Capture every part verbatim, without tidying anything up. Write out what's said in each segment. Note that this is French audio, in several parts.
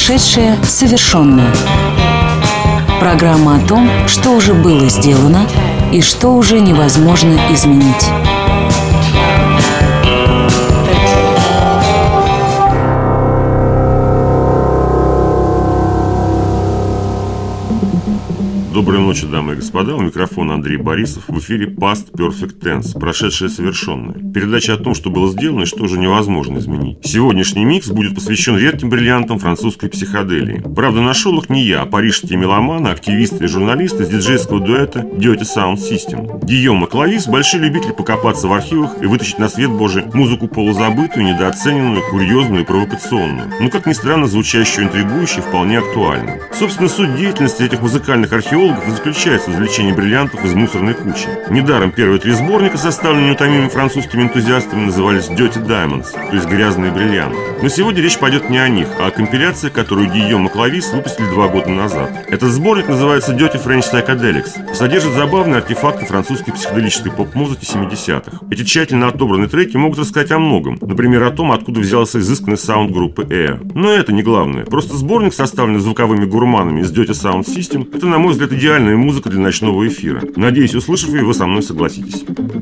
Прошедшее совершенное. Программа о том, что уже было сделано и что уже невозможно изменить. Доброй ночи, дамы и господа. У микрофона Андрей Борисов. В эфире Past Perfect Tense. Прошедшее совершенное. Передача о том, что было сделано и что уже невозможно изменить. Сегодняшний микс будет посвящен редким бриллиантам французской психоделии. Правда, нашел их не я, а парижские меломаны, активисты и журналисты из диджейского дуэта Dirty Sound System. Гийом и Клавис – большие любители покопаться в архивах и вытащить на свет Божий музыку полузабытую, недооцененную, курьезную и провокационную. Но, как ни странно, звучащую, интригующую, вполне актуальную. Собственно, суть деятельности этих музыкальных археологов и заключается в извлечении бриллиантов из мусорной кучи. Недаром первые три сборника, составленные неутомимыми французскими энтузиастами, назывались Dirty Diamonds, то есть грязные бриллианты. Но сегодня речь пойдет не о них, а о компиляции, которую Гийом и Клавис выпустили два года назад. Этот сборник называется Dirty French Psychedelics и содержит забавные артефакты французской психоделической поп-музыки семидесятых. Эти тщательно отобранные треки могут рассказать о многом, например, о том, откуда взялся изысканный саунд группы Air. Но это не главное. Просто сборник, составленный звуковыми гурманами из Dirty Sound System, это, на мой взгляд, идеальная музыка для ночного эфира. Надеюсь, услышав ее, вы со мной согласитесь.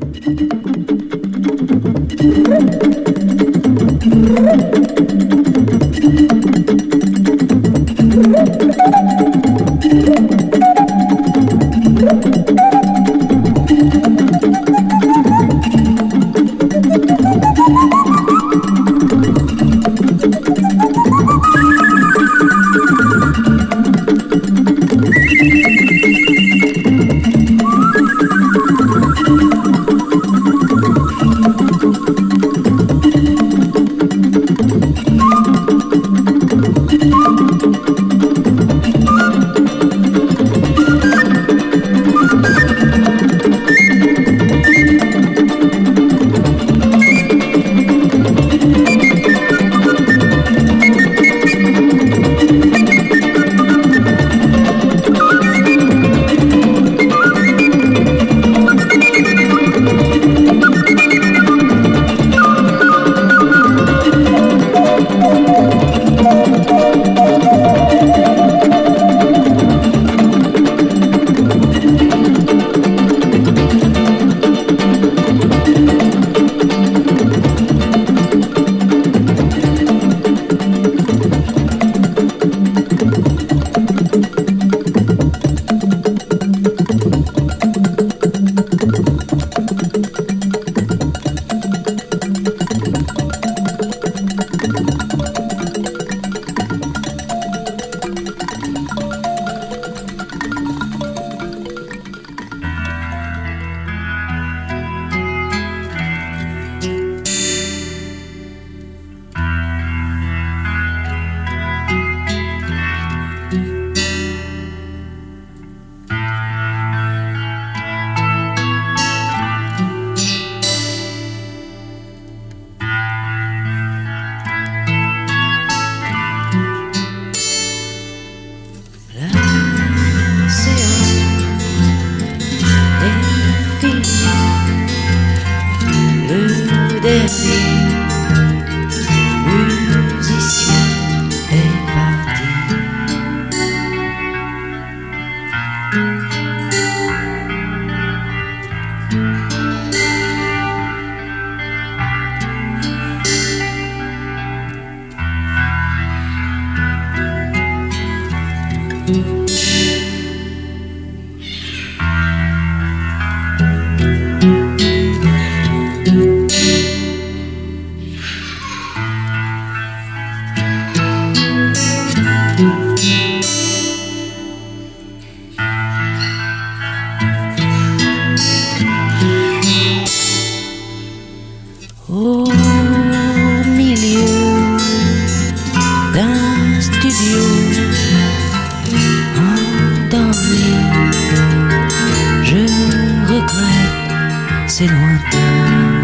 C'est lointain,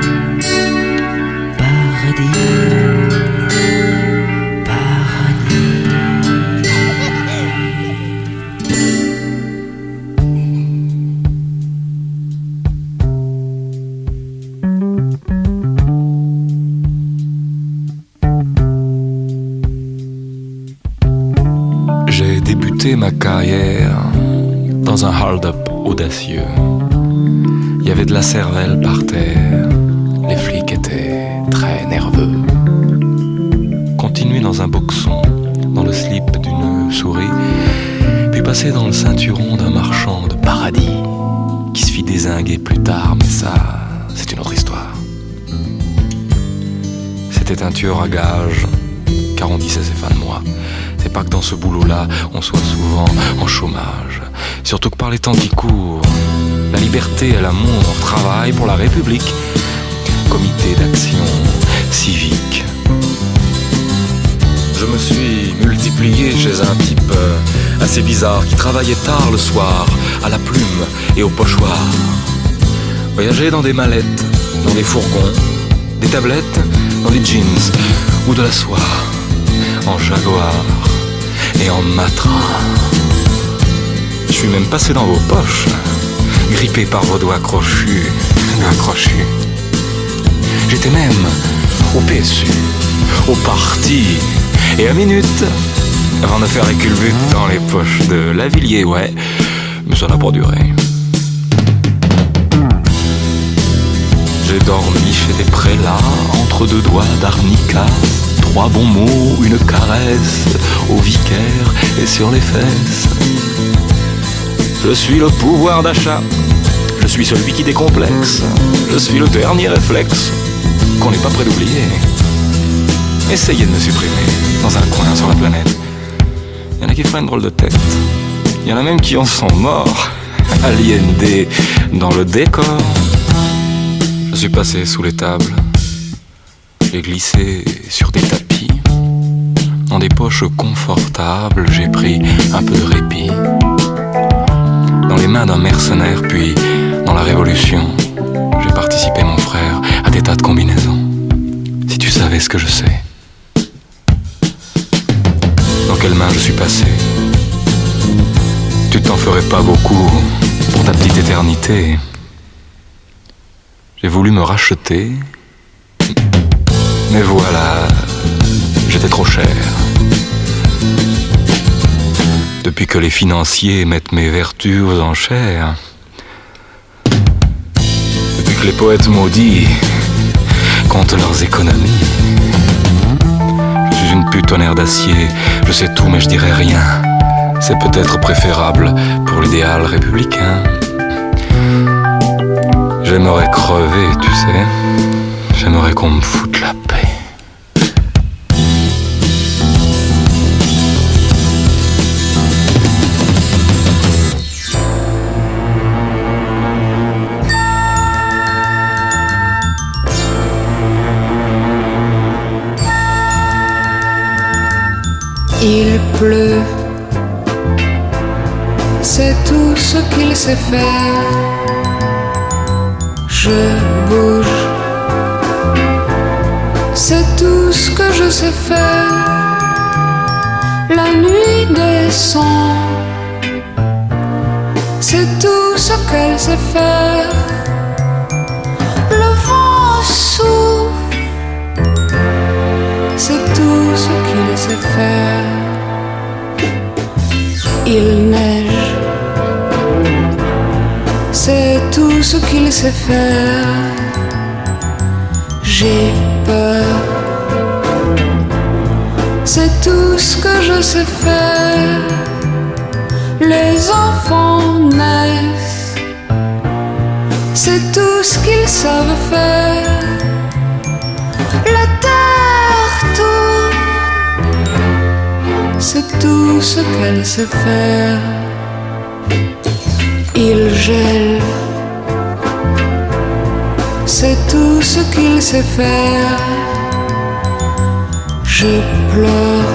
paradis. débuté ma carrière dans un hold-up audacieux. Il y avait de la cervelle par terre, les flics étaient très nerveux. Continuer dans un boxon, dans le slip d'une souris, puis passer dans le ceinturon d'un marchand de paradis qui se fit dézinguer plus tard, mais ça, c'est une autre histoire. C'était un tueur à gages, car on disait c'est fin de mois. C'est pas que dans ce boulot-là, on soit souvent en chômage. Surtout que par les temps qui courent, la liberté et l'amour travaillent pour la République. Comité d'action civique. Je me suis multiplié chez un type assez bizarre qui travaillait tard le soir, à la plume et au pochoir. Voyageait dans des mallettes, dans des fourgons, des tablettes, dans des jeans ou de la soie, en jaguar et en matra. Je suis même passé dans vos poches, grippé par vos doigts crochus, doigts crochus. J'étais même au P S U, au parti, et à minute, avant de faire les culbutes dans les poches de Lavilliers, ouais, mais ça n'a pas duré. J'ai dormi chez des prélats, entre deux doigts d'arnica, trois bons mots, une caresse, au vicaire et sur les fesses. Je suis le pouvoir d'achat, je suis celui qui décomplexe, je suis le dernier réflexe qu'on n'est pas prêt d'oublier. Essayez de me supprimer dans un coin sur la planète. Il y en a qui font une drôle de tête, il y en a même qui en sont morts, aliénés dans le décor. Je suis passé sous les tables, j'ai glissé sur des tapis. Dans des poches confortables, j'ai pris un peu de répit. Dans les mains d'un mercenaire, puis dans la Révolution, j'ai participé, mon frère, à des tas de combinaisons. Si tu savais ce que je sais. Dans quelles mains je suis passé. Tu t'en ferais pas beaucoup pour ta petite éternité. J'ai voulu me racheter, mais voilà, j'étais trop cher. Depuis que les financiers mettent mes vertus aux enchères, depuis que les poètes maudits comptent leurs économies, je suis une pute en air d'acier, je sais tout mais je dirai rien. C'est peut-être préférable pour l'idéal républicain. J'aimerais crever, tu sais. J'aimerais qu'on me foute la paix. Il pleut, c'est tout ce qu'il sait faire. Je bouge, c'est tout ce que je sais faire. La nuit descend, c'est tout ce qu'elle sait faire. Le vent souffle, c'est tout ce qu'il sait faire. Il neige, c'est tout ce qu'il sait faire. J'ai peur, c'est tout ce que je sais faire. Les enfants naissent, c'est tout ce qu'ils savent faire. La terre tourne, c'est tout ce qu'elle sait faire. Il gèle, c'est tout ce qu'il sait faire. Je pleure,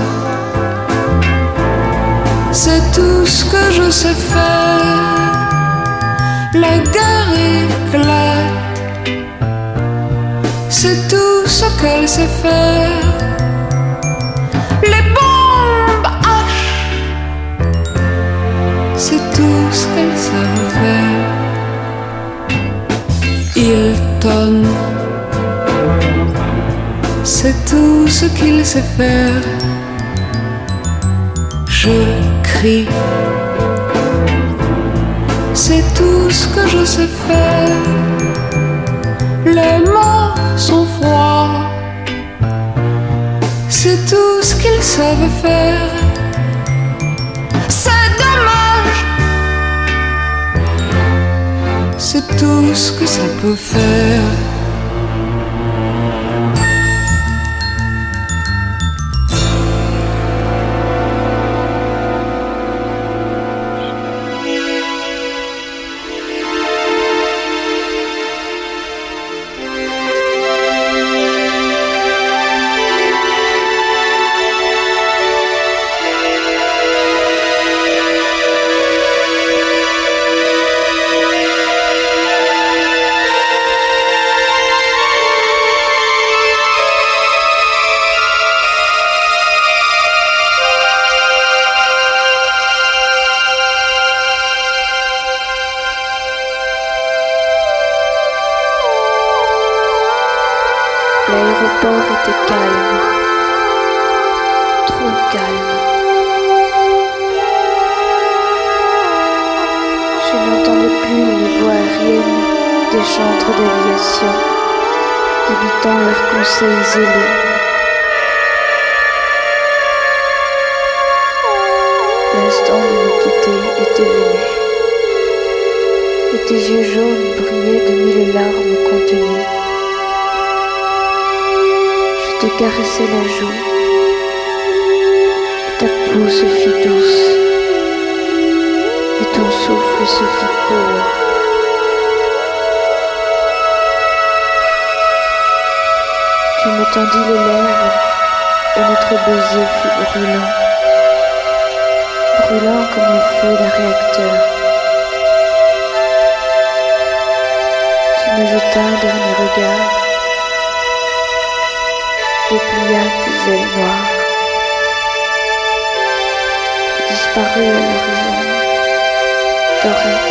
c'est tout ce que je sais faire. La guerre éclate, c'est tout ce qu'elle sait faire. Les bombes H, c'est tout ce qu'elles savent faire. Il tonne, c'est tout ce qu'il sait faire. Je crie, cris. C'est tout ce que je sais faire. Les mots sont froids. C'est tout ce qu'ils savent faire. C'est dommage. C'est tout ce que ça peut faire. L'aéroport était calme, trop calme. Je n'entendais plus les voix aériennes des chantres d'aviation, débitant leurs conseils zélés. L'instant de me quitter était venu, et tes yeux jaunes brillaient de mille larmes contenues. Je te caressais la joue, et ta peau se fit douce, et ton souffle se fit court. Tu me tendis les lèvres, et notre baiser fut brûlant, brûlant comme le feu d'un réacteur. Tu me jetas un dernier regard, déplia tes ailes noires, et disparut à l'horizon, doré.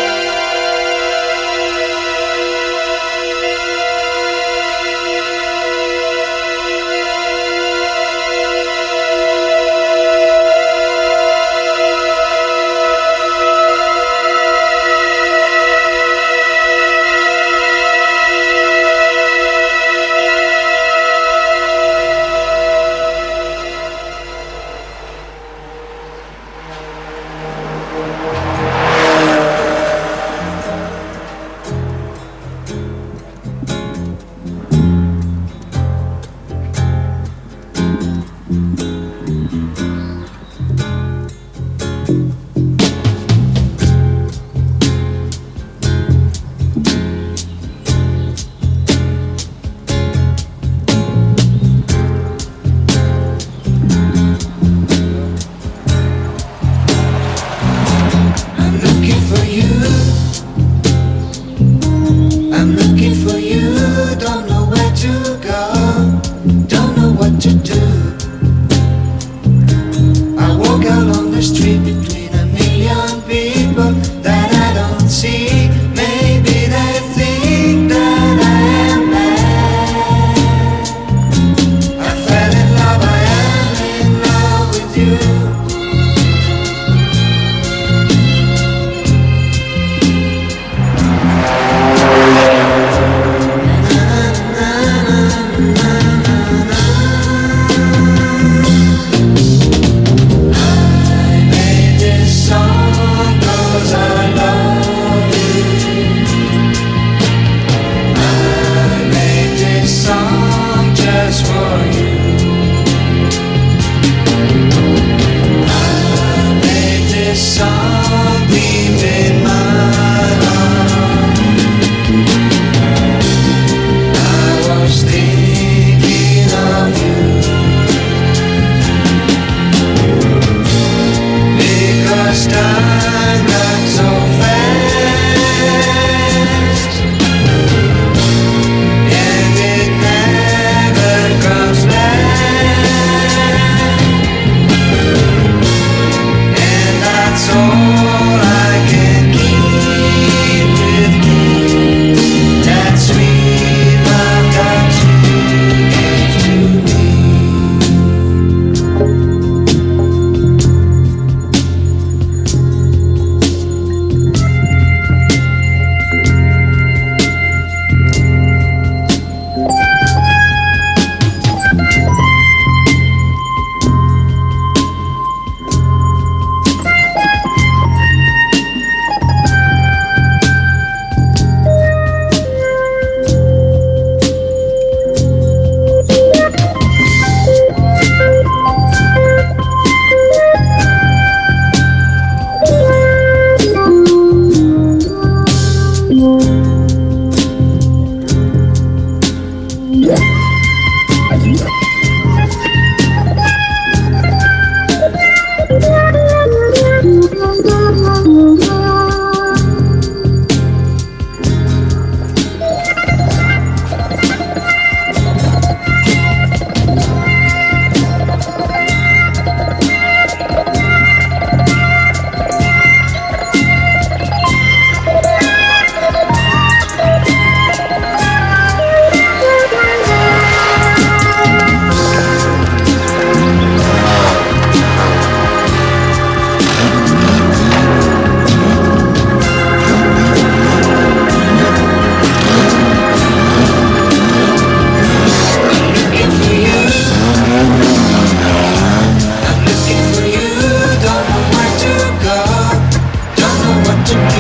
to do.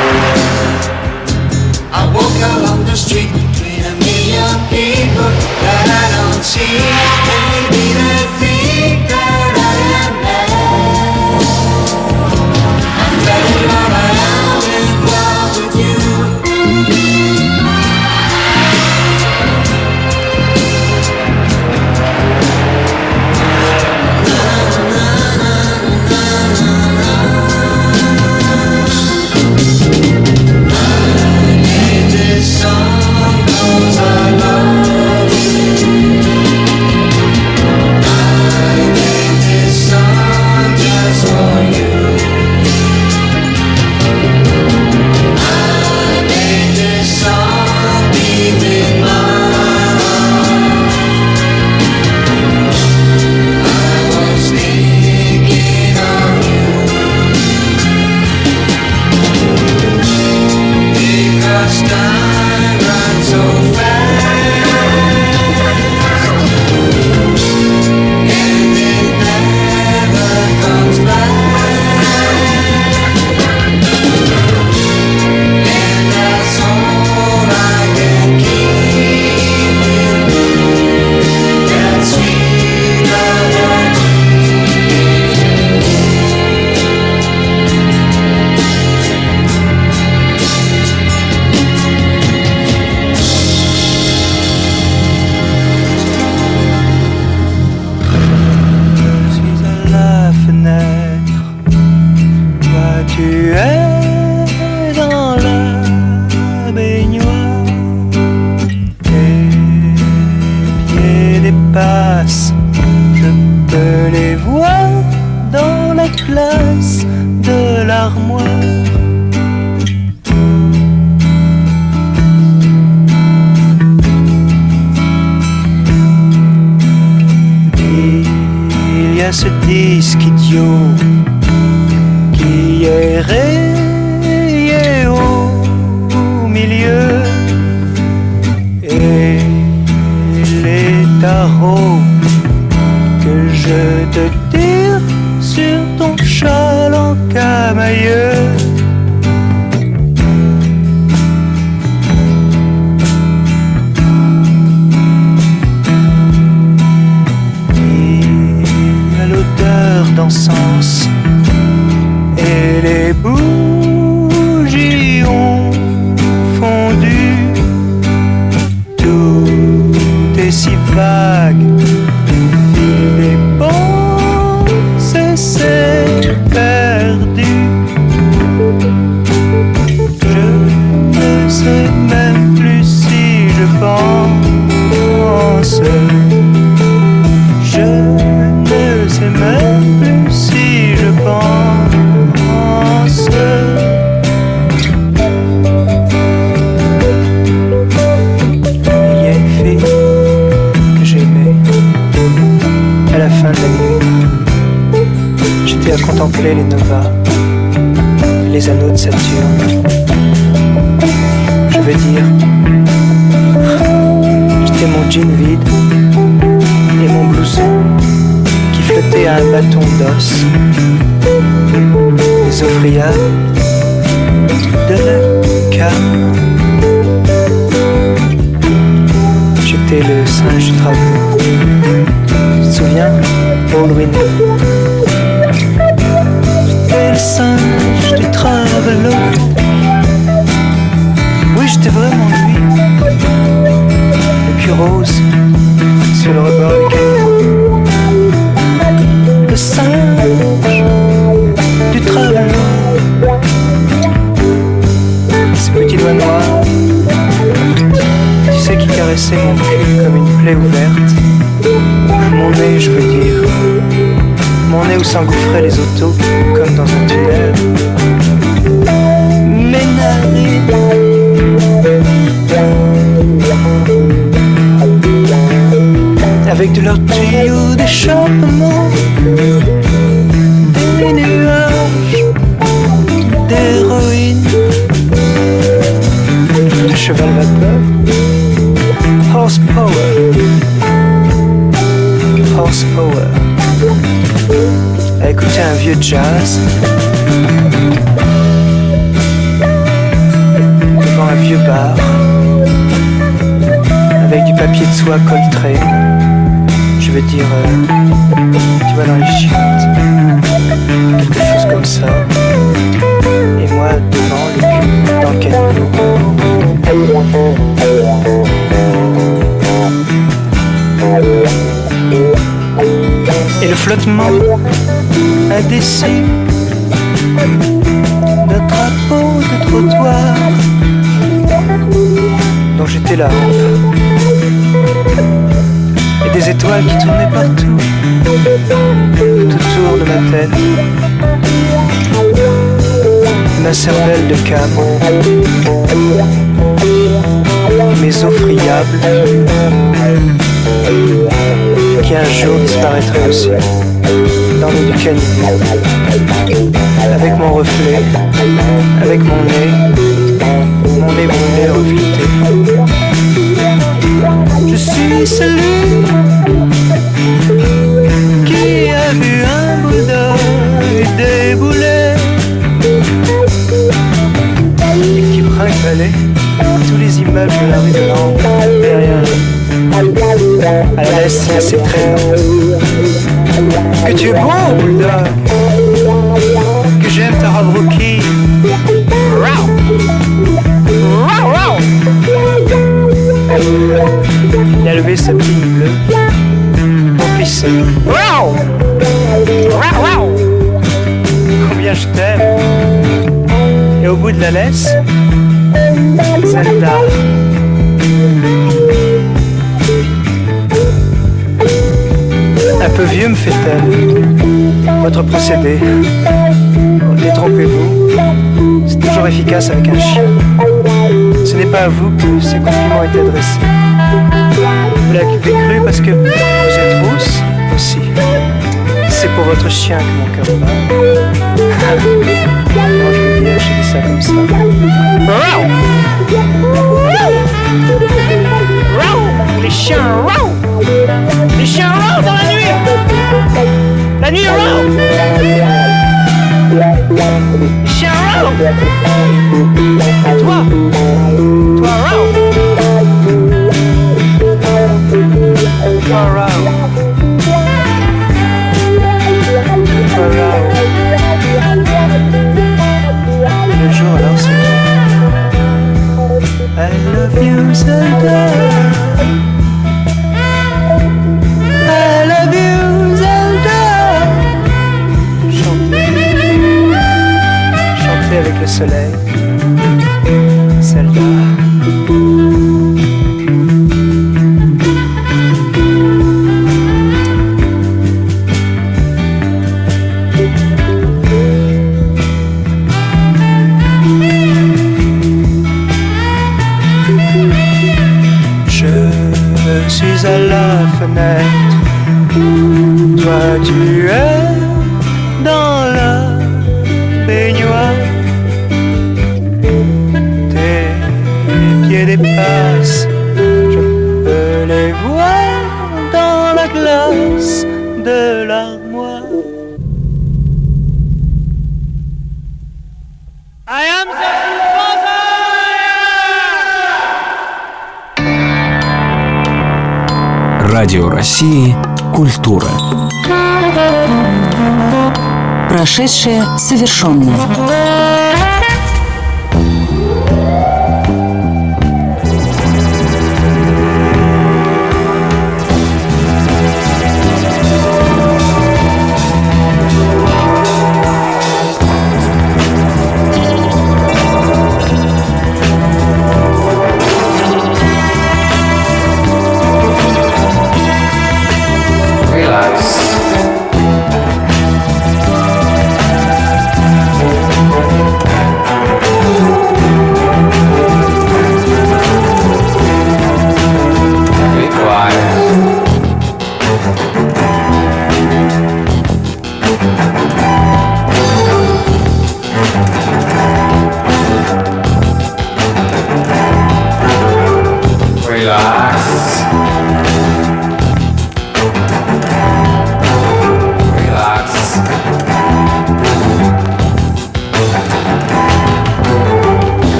I walk along the street between a million people that I don't see. Maybe they think that I am mad. I'm very love, I am in love with you. Ce disque idiot qui est rayé au milieu et les tarots que je te tire sur ton châle en camailleux. D'encens et les bougies ont fondu. Tout est si vague, les pensées s'est perdu. Je ne sais même plus si je pense. Je ne sais même plus si je pense. Il y a une fille que j'aimais. À la fin de la nuit, j'étais à contempler les novas, les anneaux de Saturne. Je veux dire, j'étais mon jean vide et mon blouson qui flottait à un bâton d'os. Les offriades de la came. J'étais le singe du travail. Tu te souviens, Baldwin? J'étais le singe du travail. Oui, j'étais vraiment lui. Le cul rose sur le rebord du canyon. Le singe du travail. Ces petits doigts noirs, tu sais, qui caressaient mon cul comme une plaie ouverte. Mon nez, je veux dire. Mon nez où s'engouffraient les autos comme dans un tunnel. Mes narines. Avec de leurs tuyaux d'échappement, des nuages d'héroïne, de cheval vapeur, horsepower, horsepower, à écouter un vieux jazz, pieds de soie coltrés. Je veux dire, euh, tu vois, dans les chiottes, quelque chose comme ça. Et moi, devant, le cul dans le caniveau. Et le flottement indécis d'un drapeau de trottoir dont j'étais la hampe. Et des étoiles qui tournaient partout, tout autour de ma tête. Ma cervelle de cam, mes eaux friables, qui un jour disparaîtraient aussi dans l'eau du caniveau. Avec mon reflet, avec mon nez, mon nez brûlé reflété. Je suis celui qui a vu un bulldog débouler et qui brinque-ballait tous les immeubles de la rue de Lens derrière lui. À l'est, il c'est très lent. Que tu es beau, bulldog, que j'aime ta robe rookie. Il a levé sa petite bleue pour pisser. Combien je t'aime. Et au bout de la laisse, Zelda. Un peu vieux, me fait-elle. Votre procédé, détrompez-vous, c'est toujours efficace avec un chien. Ce n'est pas à vous que ces compliments étaient adressés. Vous l'avez cru parce que vous êtes rousse aussi. C'est pour votre chien que mon cœur bat. Non, je veux dire, j'ai dit ça comme ça. Les chiens, les chiens dans la nuit. La nuit, les chiens, et toi, toi, toi, le jour alors c'est I love you Zelda, I love you Zelda. Chantez, chantez avec le soleil, Zelda. Je suis à la fenêtre, toi tu es dans la baignoire. Tes pieds dépassent, je peux les voir dans la glace de l'armoire. I am the Радио России «Культура». Прошедшее совершенное. Relax.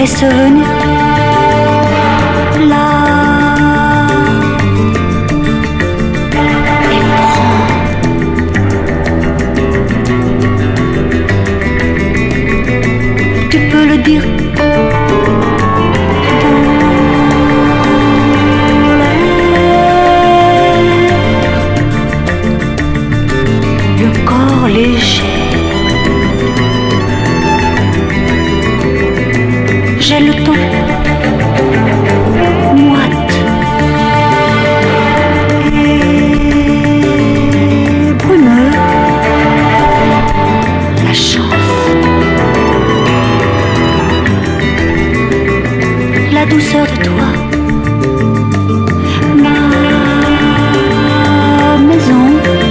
laisse venir là et prends. Tu peux le dire dans l'air. Le corps léger. J'ai le temps moite et brumeux. La chance, la douceur de toi, ma maison.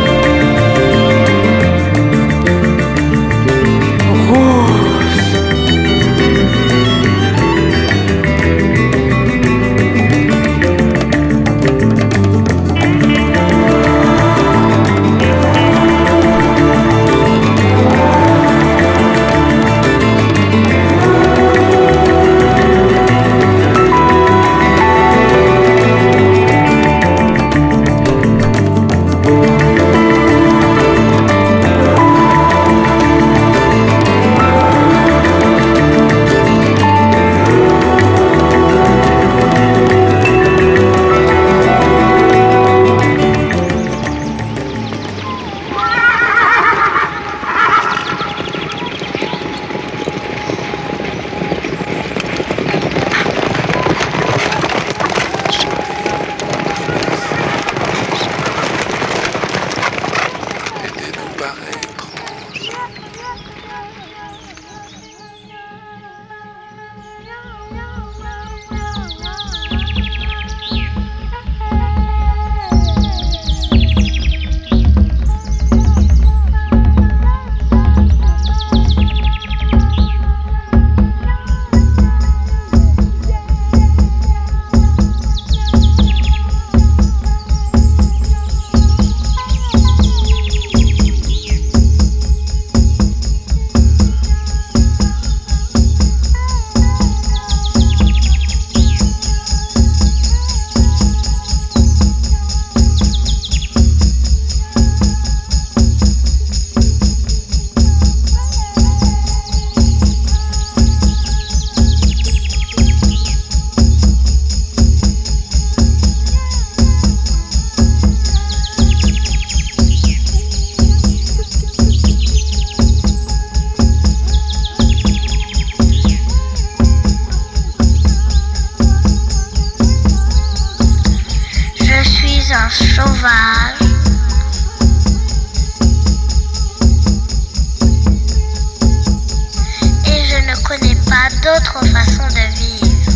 D'autres façons de vivre.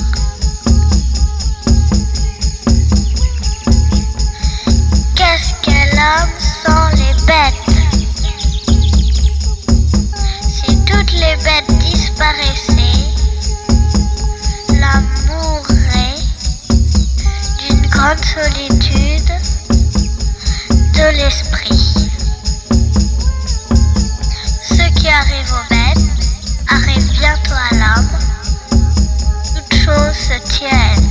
Qu'est-ce que l'homme sans les bêtes? Si toutes les bêtes disparaissaient, l'homme mourrait d'une grande solitude de l'esprit. Ce qui arrive aux bêtes arrive bientôt à l'homme. Toutes choses se tiennent.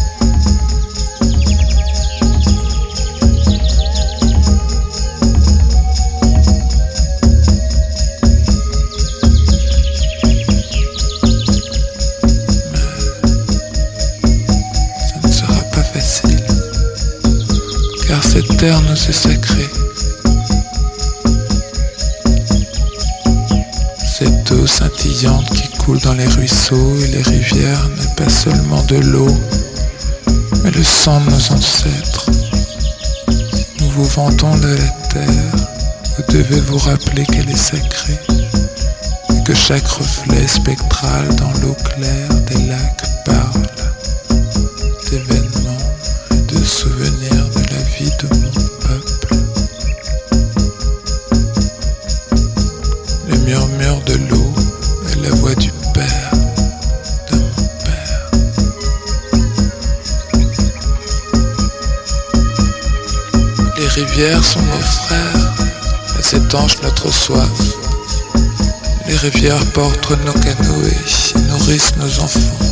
Ça ne sera pas facile, car cette terre nous est sacrée. Cette eau scintillante qui coule dans les ruisseaux et les rivières n'est pas seulement de l'eau, mais le sang de nos ancêtres. Nous vous vantons de la terre, vous devez vous rappeler qu'elle est sacrée, et que chaque reflet spectral dans l'eau claire des lacs parle d'événements et de souvenirs de la vie de mon peuple. Le murmure de l'eau est la voix du Père, de mon Père. Les rivières sont nos frères, elles étanchent notre soif. Les rivières portent nos canoës et nourrissent nos enfants.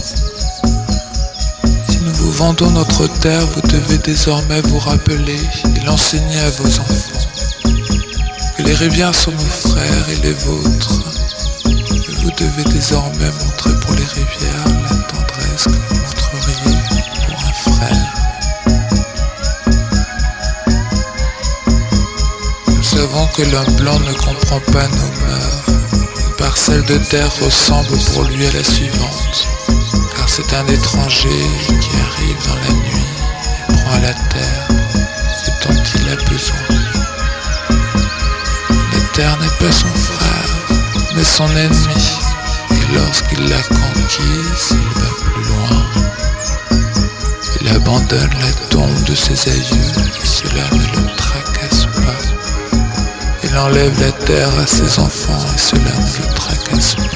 Si nous vous vendons notre terre, vous devez désormais vous rappeler et l'enseigner à vos enfants. Que les rivières sont nos frères et les vôtres. Et vous devez désormais montrer pour les rivières la tendresse que vous montreriez pour un frère. Nous savons que l'homme blanc ne comprend pas nos mœurs. Une parcelle de terre ressemble pour lui à la suivante, car c'est un étranger qui arrive dans la nuit et prend à la terre ce dont il a besoin. La terre n'est pas son frère, mais son ennemi, et lorsqu'il l'a conquise, il va plus loin. Il abandonne la tombe de ses aïeux, et cela ne le tracasse pas. Il enlève la terre à ses enfants et cela ne le tracasse pas.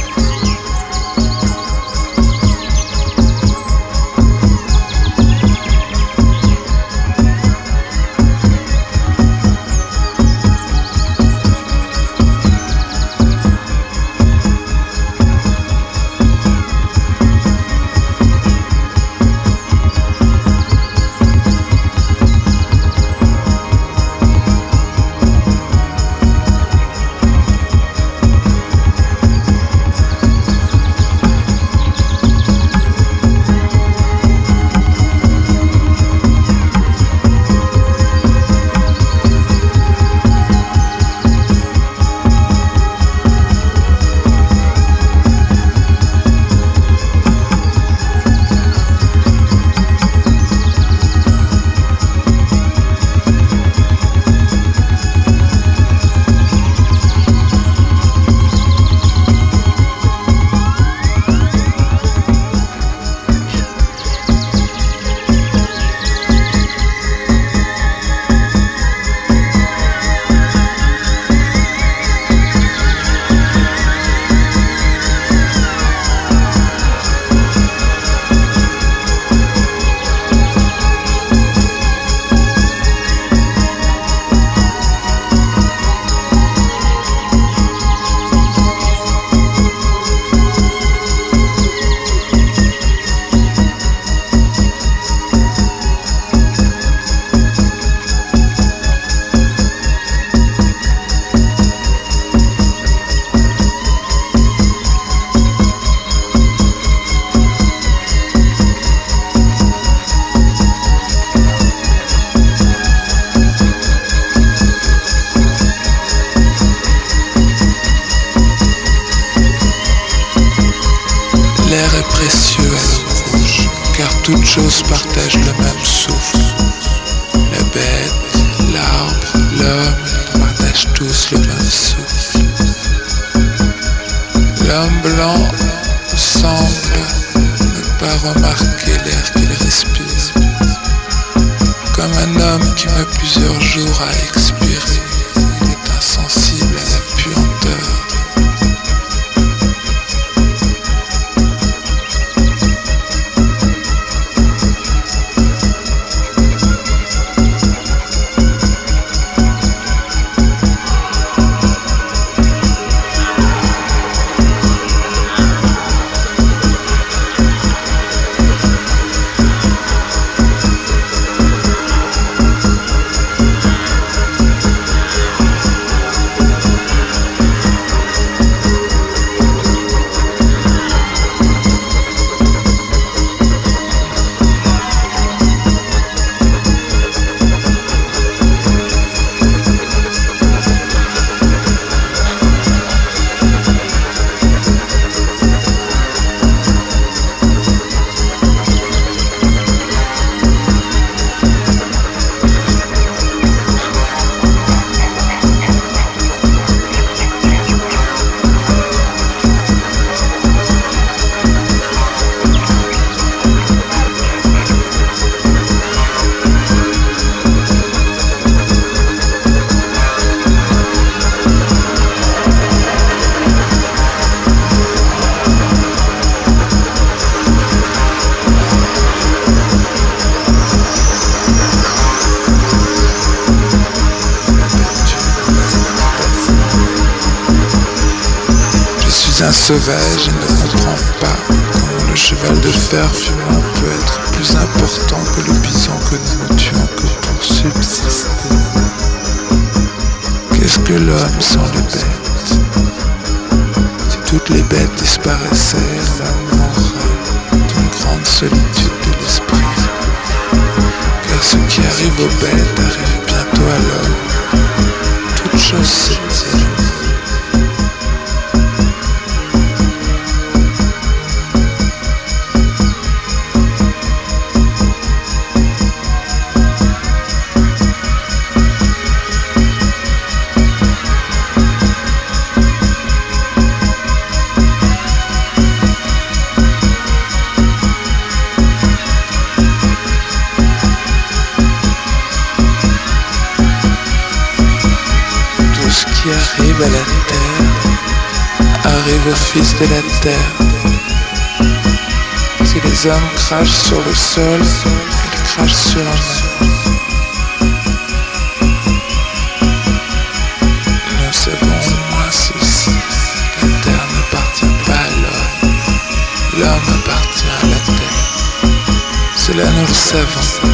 L'air est précieux à l'homme rouge, car toutes choses partagent le même souffle. La bête, l'arbre, l'homme partagent tous le même souffle. L'homme blanc semble ne pas remarquer l'air qu'il respire, comme un homme qui met plusieurs jours à expirer. Il est insensible à la puanteur. sauvage, elle ne comprend pas comment le cheval de fer fumant peut être plus important que le bison que nous ne tuons que pour subsister. Qu'est-ce que l'homme sans les bêtes? Si toutes les bêtes disparaissaient, l'homme mourrait d'une grande solitude de l'esprit. Car ce qui arrive aux bêtes arrive bientôt à l'homme. Toute chose se tient. Arrive à la terre, arrive au fils de la terre. Si les hommes crachent sur le sol, ils crachent sur la mer. Nous savons au moins ceci, la terre n'appartient pas à l'homme, l'homme appartient à la terre. Cela nous le savons.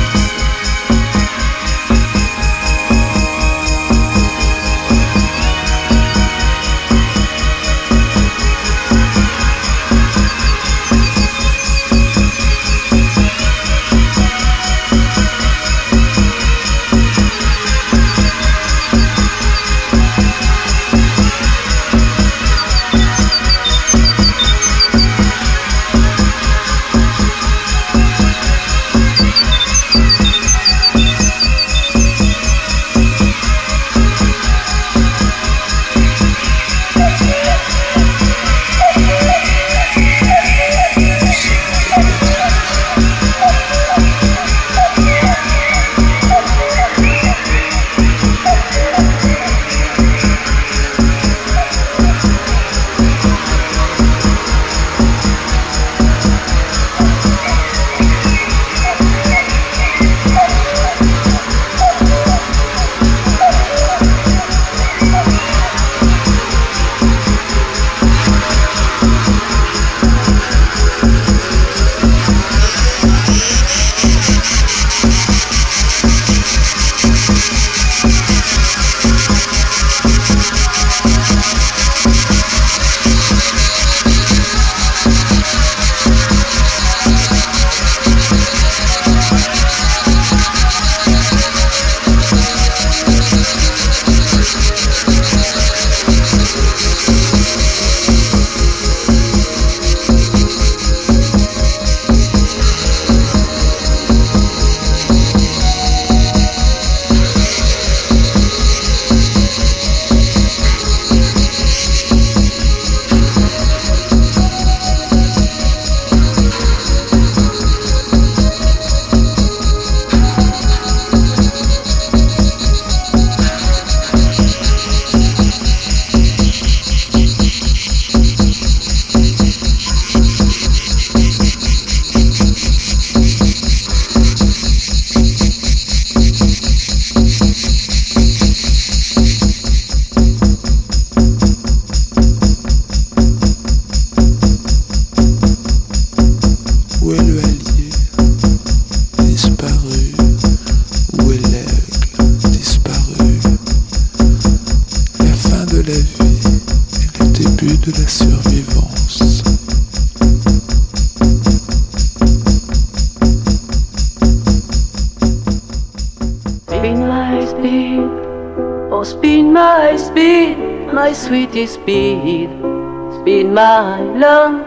Sweetie, speed, speed my love,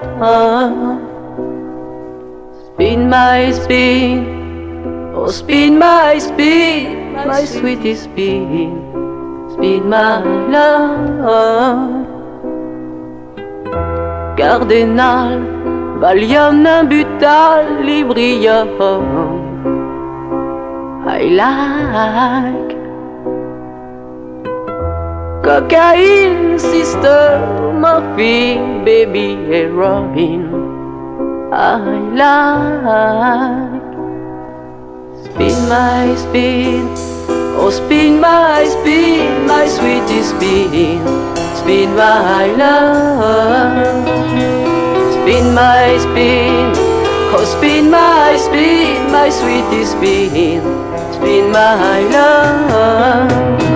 speed my speed, oh speed my speed, my sweetie, speed, speed my love. Cardinal, Valium, Nambutal, Librium, I like. Cocaine, sister, morphine, baby, heroin, I like. Spin my spin, oh spin my spin, my sweetie spin. spin my love, spin my spin, oh spin my spin, my sweetie spin, spin my love.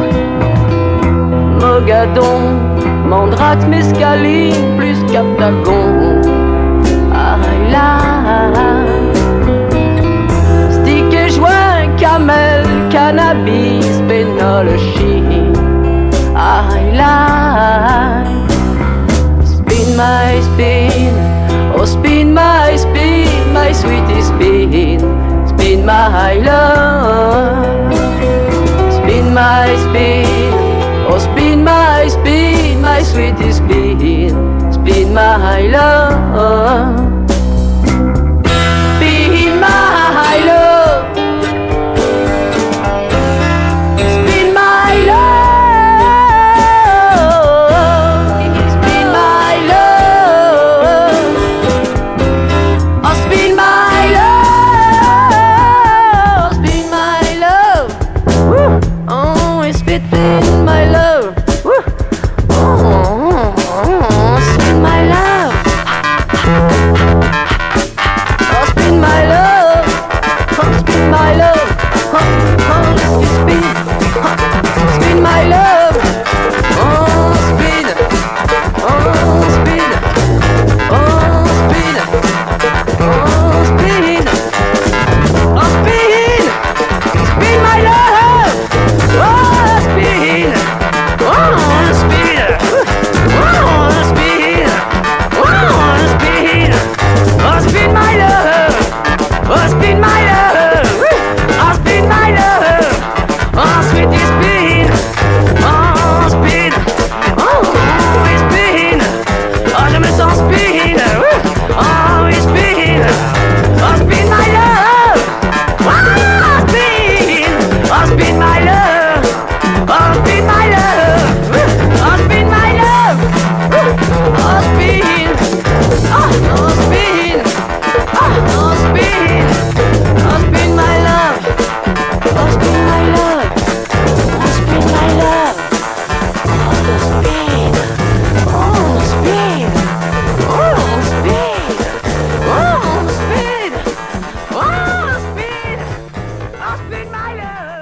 Mogadon, Mandrax, mescaline, plus Captagon, I like. Stick et joint, camel, cannabis, pénol, chine, I like. Spin my spin, oh spin my spin, my sweetie spin, spin my love. Spin my spin, oh spin my spin, my sweetie spin, spin my love. Spin my love, spin my love, spin my love, oh spin my love, spin my love, woo. Oh spin my love, woo. Oh, spin my love, oh spin my love, oh spin my love, oh, oh spin, oh, spin my love, oh spin, oh spin, oh spin, oh spin, oh spin, spin my love, oh spin, oh spin, oh spin, oh spin, oh spin my love, oh spin my love, oh spin my love, oh sweetie spin, oh spin, oh oui spin, oh je me sens spin, oh oui spin, oh spin my love, oh spin, oh spin my love, oh spin my love, oh spin my love, oh spin, oh spin, oh spin, oh spin my love, oh spin my love, oh spin my love, oh spin, oh spin, oh spin, oh spin, oh spin, oh spin my love.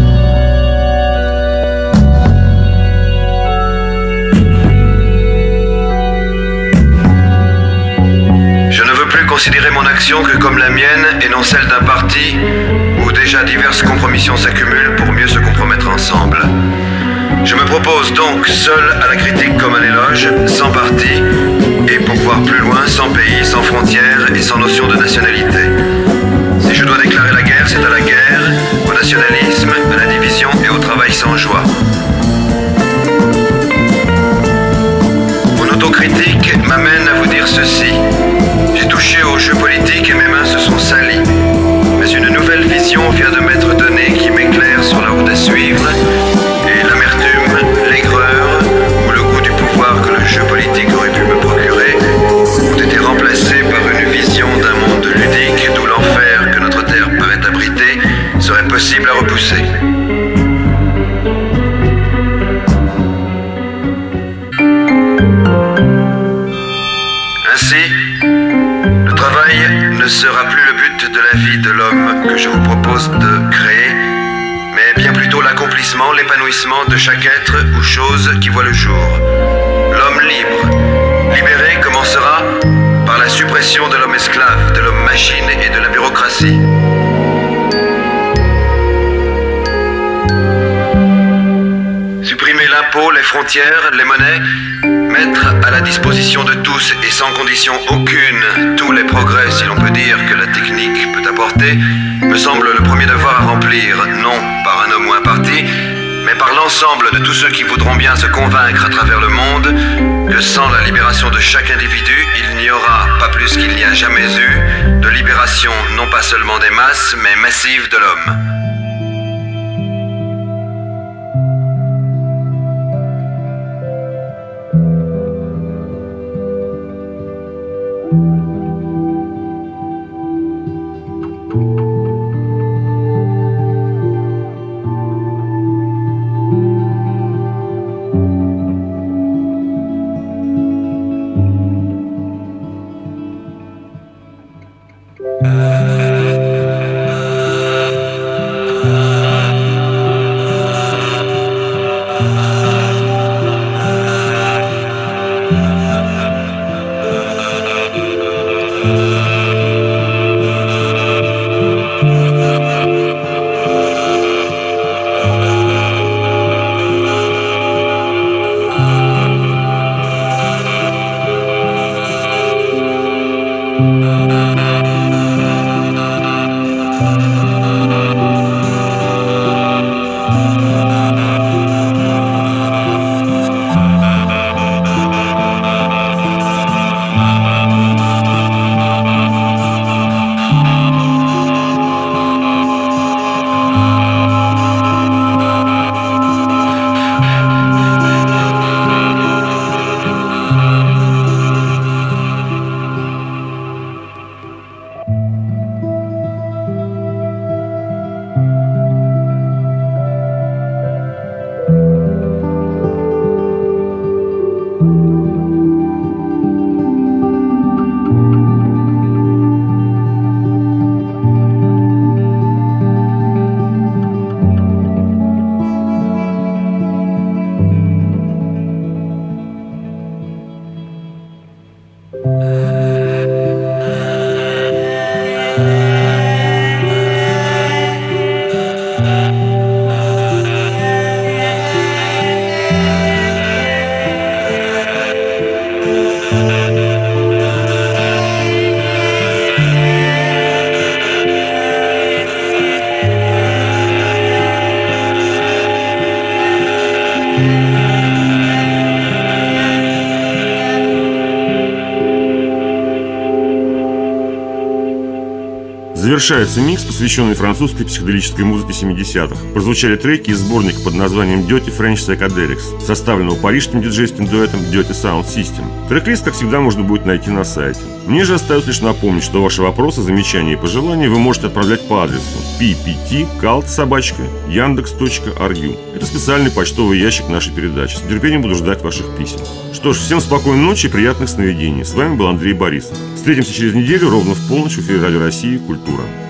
Je ne veux plus considérer mon action que comme la mienne et non celle d'un parti où déjà diverses compromissions s'accumulent pour mieux se compromettre ensemble. Je me propose donc seul à la critique comme à l'éloge, sans parti, et pour voir plus loin, sans pays, sans frontières et sans notion de nationalité. Si je dois déclarer la guerre, c'est à la guerre, au nationalisme, à la division et au travail sans joie. Mon autocritique m'amène à vous dire ceci. J'ai touché au jeu politique et mes mains se sont salies. Mais une nouvelle vision vient de m'être donnée qui m'éclaire sur la route à suivre. Et l'amertume, l'aigreur ou le goût du pouvoir que le jeu politique aurait pu me procurer ont été remplacés par une vision d'un monde ludique d'où l'enfer que notre terre paraît abriter serait possible à repousser. Ainsi, le travail ne sera plus le but de la vie de l'homme que je vous propose de créer, mais bien plutôt l'accomplissement, l'épanouissement de chaque être ou chose qui voit le jour. L'homme libre, libéré, commencera par la suppression de l'homme esclave, de l'homme machine et de la bureaucratie. Supprimer l'impôt, les frontières, les monnaies, mettre à la disposition de tous et sans condition aucune tous les progrès, si l'on peut dire, que la technique peut apporter, me semble le premier devoir à remplir, non par un homme ou un parti, mais par l'ensemble de tous ceux qui voudront bien se convaincre à travers le monde que sans la libération de chaque individu, il n'y aura, pas plus qu'il n'y a jamais eu, de libération non pas seulement des masses, mais massive de l'homme. Завершается микс, посвященный французской психоделической музыке семидесятых. Прозвучали треки из сборника под названием Dirty French Psychedelics, составленного парижским диджейским дуэтом Dirty Sound System. Трек-лист, как всегда, можно будет найти на сайте. Мне же остается лишь напомнить, что ваши вопросы, замечания и пожелания вы можете отправлять по адресу пи пи ти калт собака яндекс точка ар ю. Это специальный почтовый ящик нашей передачи. С нетерпением буду ждать ваших писем. Что ж, всем спокойной ночи и приятных сновидений. С вами был Андрей Борисов. Встретимся через неделю ровно в полночь в эфире Радио России «Культура».